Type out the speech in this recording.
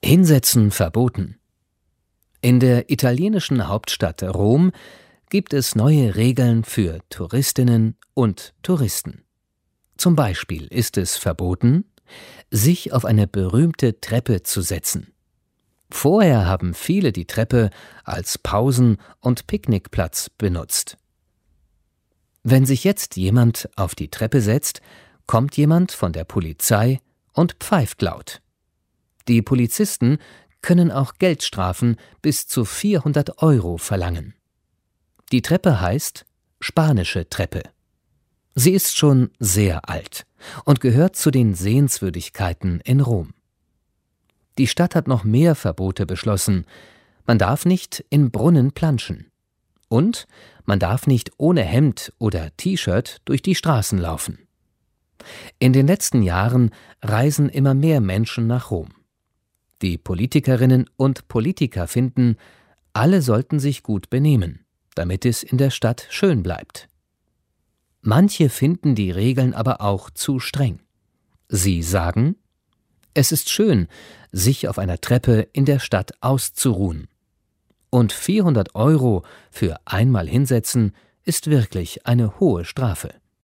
Hinsetzen verboten. In der italienischen Hauptstadt Rom gibt es neue Regeln für Touristinnen und Touristen. Zum Beispiel ist es verboten, sich auf eine berühmte Treppe zu setzen. Vorher haben viele die Treppe als Pausen- und Picknickplatz benutzt. Wenn sich jetzt jemand auf die Treppe setzt, kommt jemand von der Polizei und pfeift laut. Die Polizisten können auch Geldstrafen bis zu 400 € verlangen. Die Treppe heißt Spanische Treppe. Sie ist schon sehr alt und gehört zu den Sehenswürdigkeiten in Rom. Die Stadt hat noch mehr Verbote beschlossen. Man darf nicht in Brunnen planschen. Und man darf nicht ohne Hemd oder T-Shirt durch die Straßen laufen. In den letzten Jahren reisen immer mehr Menschen nach Rom. Die Politikerinnen und Politiker finden, alle sollten sich gut benehmen, damit es in der Stadt schön bleibt. Manche finden die Regeln aber auch zu streng. Sie sagen, es ist schön, sich auf einer Treppe in der Stadt auszuruhen. Und 400 € für einmal hinsetzen ist wirklich eine hohe Strafe.